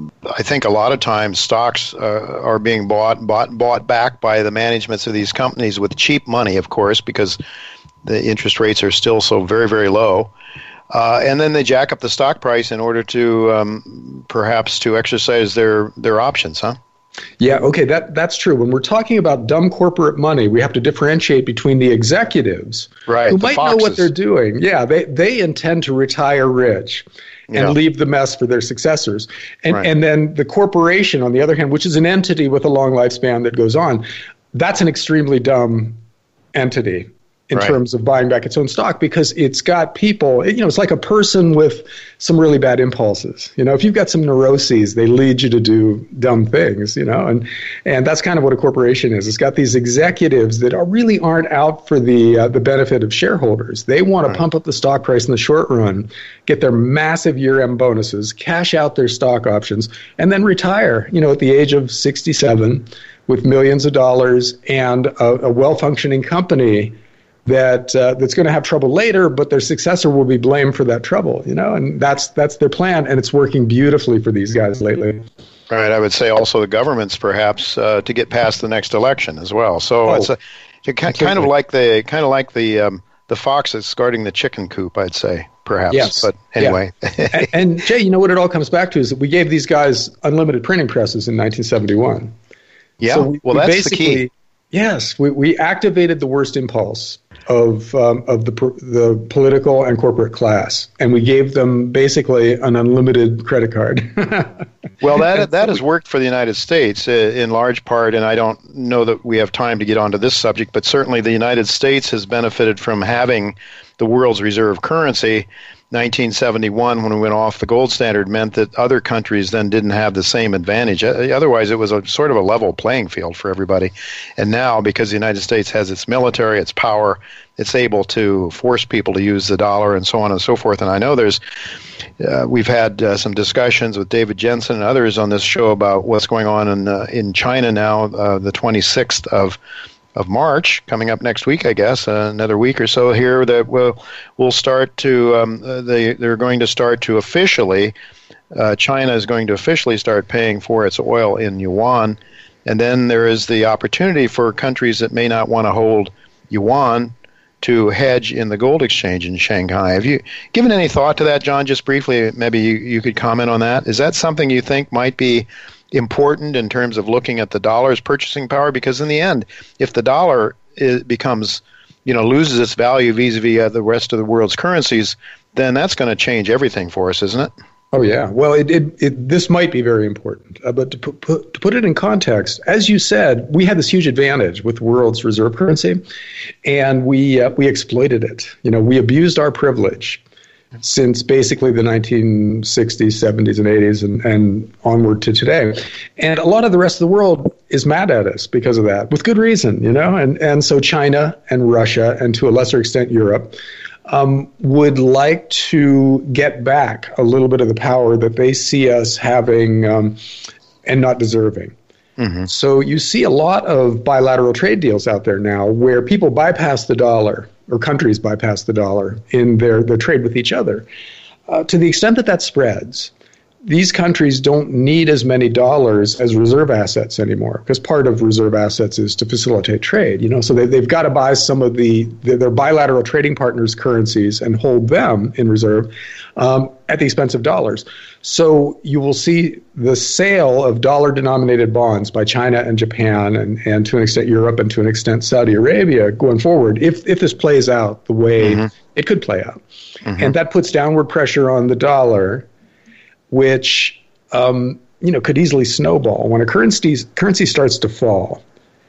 I think a lot of times stocks uh, are being bought, bought, bought back by the managements of these companies with cheap money, of course, because the interest rates are still so very, very low. Uh, and then they jack up the stock price in order to um, perhaps to exercise their, their options, huh? Yeah, okay, that that's true. When we're talking about dumb corporate money, we have to differentiate between the executives right, who might know what they're doing. Yeah, they, they intend to retire rich and yeah. leave the mess for their successors. And right. and then the corporation, on the other hand, which is an entity with a long lifespan that goes on, that's an extremely dumb entity in right. terms of buying back its own stock, because it's got people, you know, it's like a person with some really bad impulses. You know, if you've got some neuroses, they lead you to do dumb things, you know, and and that's kind of what a corporation is. It's got these executives that are really aren't out for the uh, the benefit of shareholders. They want right. to pump up the stock price in the short run, get their massive year-end bonuses, cash out their stock options, and then retire, you know, at the age of sixty-seven with millions of dollars and a, a well-functioning company that uh, that's going to have trouble later, but their successor will be blamed for that trouble, you know, and that's that's their plan, and it's working beautifully for these guys lately. Right. I would say also the governments, perhaps, uh, to get past the next election as well. So oh, it's a, it's kind absolutely. of like the kind of like the um, the fox that's guarding the chicken coop, I'd say, perhaps. Yes. But anyway. Yeah. and, and Jay, you know what it all comes back to is that we gave these guys unlimited printing presses in nineteen seventy-one. Yeah. So we, well, we that's the key. Yes, we, we activated the worst impulse of um, of the the political and corporate class, and we gave them basically an unlimited credit card. Well, that that has worked for the United States uh, in large part, and I don't know that we have time to get onto this subject, but certainly the United States has benefited from having the world's reserve currency. nineteen seventy-one, when we went off the gold standard, meant that other countries then didn't have the same advantage. Otherwise, it was a sort of a level playing field for everybody. And now, because the United States has its military, its power, it's able to force people to use the dollar and so on and so forth. And I know there's, uh, we've had uh, some discussions with David Jensen and others on this show about what's going on in uh, in China now, uh, the twenty-sixth of of March, coming up next week, I guess, uh, another week or so here, that we'll, we'll start to, um, they, they're going to start to officially, uh, China is going to officially start paying for its oil in yuan, and then there is the opportunity for countries that may not want to hold yuan to hedge in the gold exchange in Shanghai. Have you given any thought to that, John, just briefly? Maybe you, you could comment on that. Is that something you think might be important in terms of looking at the dollar's purchasing power? Because in the end, if the dollar is, becomes, you know, loses its value vis-a-vis uh, the rest of the world's currencies, then that's going to change everything for us, isn't it? Oh, yeah. Well, it, it, it this might be very important. Uh, but to put, put, to put it in context, as you said, we had this huge advantage with the world's reserve currency, and we uh, we exploited it. You know, we abused our privilege since basically the nineteen sixties, seventies, and eighties, and, and onward to today. And a lot of the rest of the world is mad at us because of that, with good reason, you know? And and so China and Russia, and to a lesser extent Europe, um, would like to get back a little bit of the power that they see us having um, and not deserving. Mm-hmm. So you see a lot of bilateral trade deals out there now where people bypass the dollar, or countries bypass the dollar in their, their trade with each other. Uh, to the extent that that spreads, these countries don't need as many dollars as reserve assets anymore, because part of reserve assets is to facilitate trade. You know, so they, they've got to buy some of the, the their bilateral trading partners' currencies and hold them in reserve um, at the expense of dollars. So you will see the sale of dollar-denominated bonds by China and Japan, and, and to an extent Europe, and to an extent Saudi Arabia going forward, if if this plays out the way mm-hmm. it could play out. Mm-hmm. And that puts downward pressure on the dollar, which um, you know could easily snowball. When a currency currency starts to fall,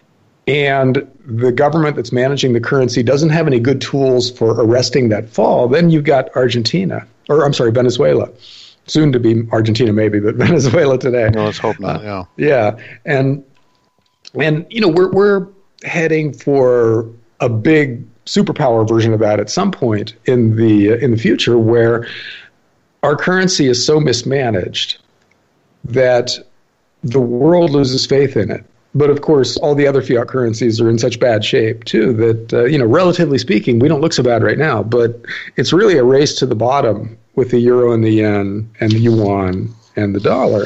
and the government that's managing the currency doesn't have any good tools for arresting that fall, then you've got Argentina, or I'm sorry, Venezuela. Soon to be Argentina, maybe, but Venezuela today. No, let's hope not. Yeah, uh, yeah, and and you know we're we're heading for a big superpower version of that at some point in the uh, in the future, where our currency is so mismanaged that the world loses faith in it. But of course, all the other fiat currencies are in such bad shape too that, uh, you know, relatively speaking, we don't look so bad right now. But it's really a race to the bottom with the euro and the yen and the yuan and the dollar.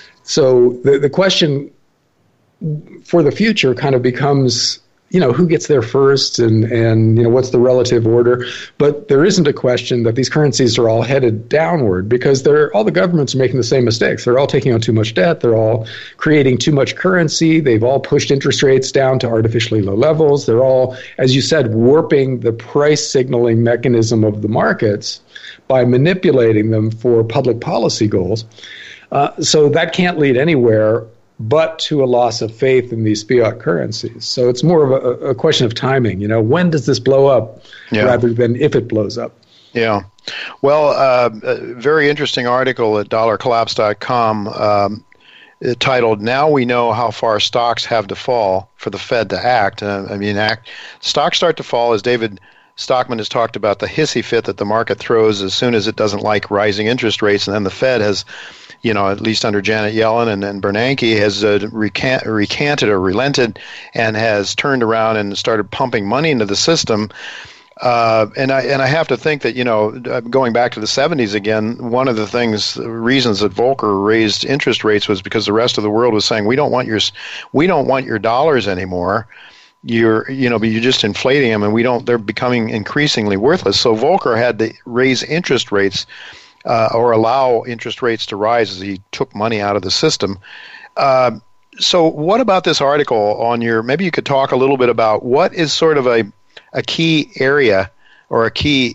So the the question for the future kind of becomes, you know, who gets there first, and, and, you know, what's the relative order? But there isn't a question that these currencies are all headed downward, because they're, all the governments are making the same mistakes. They're all taking on too much debt. They're all creating too much currency. They've all pushed interest rates down to artificially low levels. They're all, as you said, warping the price signaling mechanism of the markets by manipulating them for public policy goals. Uh, so that can't lead anywhere but to a loss of faith in these fiat currencies. So it's more of a, a question of timing. You know, when does this blow up, yeah. rather than if it blows up? Yeah. Well, uh, a very interesting article at dollar collapse dot com um, titled, "Now We Know How Far Stocks Have to Fall for the Fed to Act." Uh, I mean, act. Stocks start to fall, as David Stockman has talked about, the hissy fit that the market throws as soon as it doesn't like rising interest rates, and then the Fed has, you know, at least under Janet Yellen and, and Bernanke, has uh, recant, recanted or relented and has turned around and started pumping money into the system. Uh, and I and I have to think that, you know, going back to the seventies again, one of the things, reasons that Volcker raised interest rates was because the rest of the world was saying, we don't want your, we don't want your dollars anymore. You're, you know, but you're just inflating them, and we don't. They're becoming increasingly worthless. So Volcker had to raise interest rates. Uh, or allow interest rates to rise as he took money out of the system. Uh, so what about this article on your, maybe you could talk a little bit about what is sort of a, a key area or a key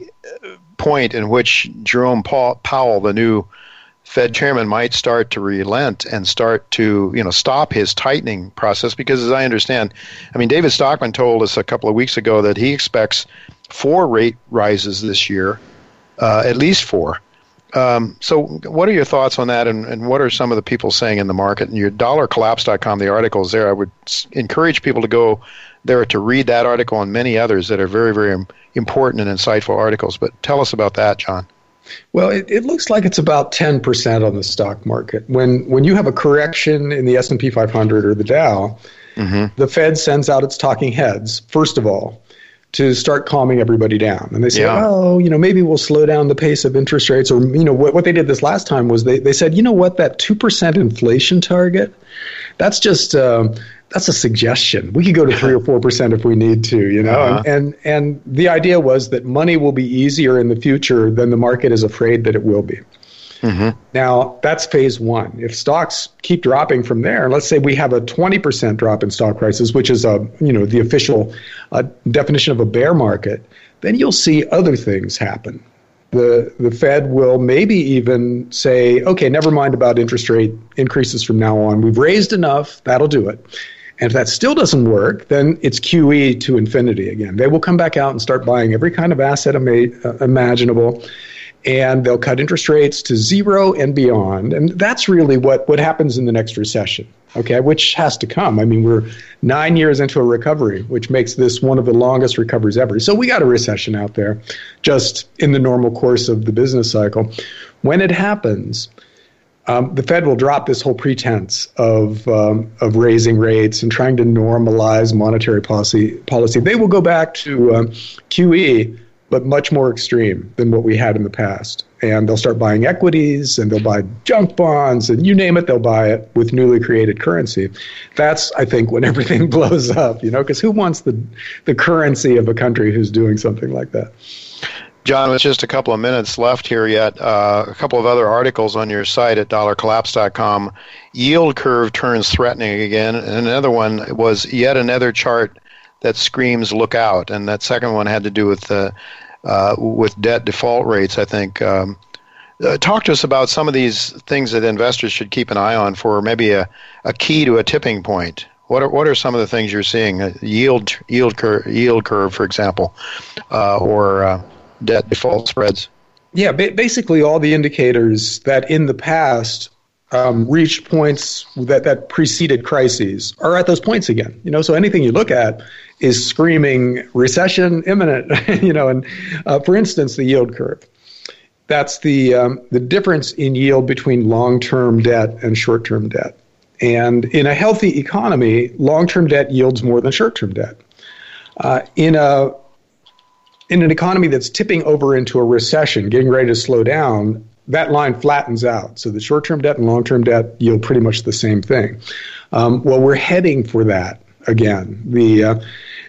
point in which Jerome Powell, the new Fed chairman, might start to relent and start to, you know, stop his tightening process. Because as I understand, I mean, David Stockman told us a couple of weeks ago that he expects four rate rises this year, uh, at least four. Um, so what are your thoughts on that, and, and what are some of the people saying in the market? And your dollar collapse dot com, the article is there. I would encourage people to go there to read that article and many others that are very, very important and insightful articles. But tell us about that, John. Well, it, it looks like it's about ten percent on the stock market. When when you have a correction in the S and P five hundred or the Dow, mm-hmm. the Fed sends out its talking heads, first of all, to start calming everybody down. And they say, yeah. oh, you know, maybe we'll slow down the pace of interest rates. Or, you know, what, what they did this last time was they, they said, you know what, that two percent inflation target, that's just, uh, that's a suggestion. We could go to three or four percent if we need to, you know. Uh-huh. And, and and the idea was that money will be easier in the future than the market is afraid that it will be. Mm-hmm. Now, that's phase one. If stocks keep dropping from there, let's say we have a twenty percent drop in stock prices, which is a, you know, the official uh, definition of a bear market, then you'll see other things happen. The the Fed will maybe even say, okay, never mind about interest rate increases from now on. We've raised enough. That'll do it. And if that still doesn't work, then it's Q E to infinity again. They will come back out and start buying every kind of asset ima- uh, imaginable. and they'll cut interest rates to zero and beyond. And that's really what, what happens in the next recession, okay, which has to come. I mean, we're nine years into a recovery, which makes this one of the longest recoveries ever. So we got a recession out there just in the normal course of the business cycle. When it happens, um, the Fed will drop this whole pretense of um, of raising rates and trying to normalize monetary policy. Policy. They will go back to um, Q E, but much more extreme than what we had in the past. And they'll start buying equities, and they'll buy junk bonds, and you name it, they'll buy it with newly created currency. That's, I think, when everything blows up, you know, because who wants the the currency of a country who's doing something like that? John, with just a couple of minutes left here yet, uh, a couple of other articles on your site at dollar collapse dot com. Yield curve turns threatening again. And another one was yet another chart that screams look out. And that second one had to do with uh, uh, with debt default rates, I think. Um, uh, talk to us about some of these things that investors should keep an eye on for maybe a, a key to a tipping point. What are what are some of the things you're seeing? Uh, yield yield curve, yield curve, for example, uh, or uh, debt default spreads? Yeah, ba- basically all the indicators that in the past um, reached points that, that preceded crises are at those points again. You know, so anything you look at is screaming recession imminent. You know, and uh, for instance, the yield curve. That's the um, the difference in yield between long-term debt and short-term debt. And in a healthy economy, long-term debt yields more than short-term debt. Uh, in a In an economy that's tipping over into a recession, getting ready to slow down, that line flattens out. So the short-term debt and long-term debt yield pretty much the same thing. Um, well, we're heading for that again. The uh,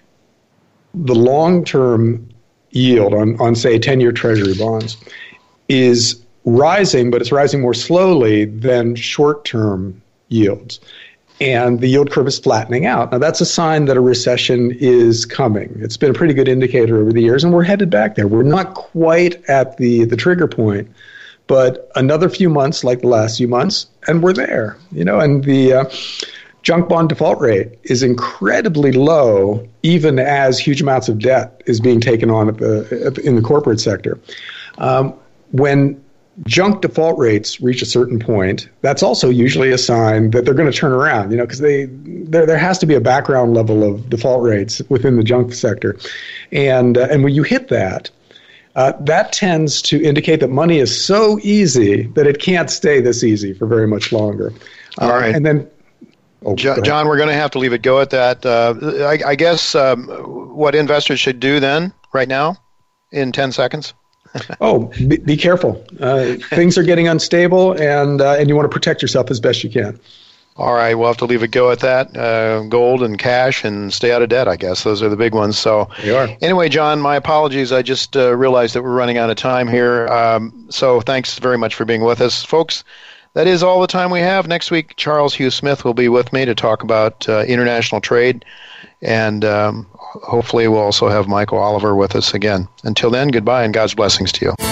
the long-term yield on, on, say, ten-year Treasury bonds is rising, but it's rising more slowly than short-term yields. And the yield curve is flattening out. Now, that's a sign that a recession is coming. It's been a pretty good indicator over the years, and we're headed back there. We're not quite at the, the trigger point, but another few months, like the last few months, and we're there. You know, and the uh, junk bond default rate is incredibly low, even as huge amounts of debt is being taken on at the, at the in the corporate sector. Um, when junk default rates reach a certain point, that's also usually a sign that they're going to turn around, you know, because they there there has to be a background level of default rates within the junk sector. And uh, and when you hit that, uh, that tends to indicate that money is so easy that it can't stay this easy for very much longer. Uh, All right. And then, oh, John, John, we're going to have to leave it go at that. Uh, I, I guess um, what investors should do then, right now, in ten seconds? oh, be, be careful. Uh, things are getting unstable, and uh, and you want to protect yourself as best you can. All right, we'll have to leave it go at that. Uh, gold and cash and stay out of debt, I guess. Those are the big ones. So they are. Anyway, John, my apologies. I just uh, realized that we're running out of time here. Um, so thanks very much for being with us. Folks, that is all the time we have. Next week, Charles Hugh Smith will be with me to talk about uh, international trade. And um, hopefully we'll also have Michael Oliver with us again. Until then, goodbye and God's blessings to you.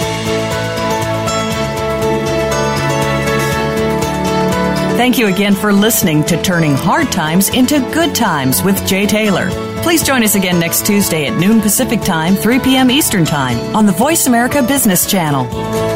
Thank you again for listening to Turning Hard Times into Good Times with Jay Taylor. Please join us again next Tuesday at noon Pacific Time, three p.m. Eastern Time on the Voice America Business Channel.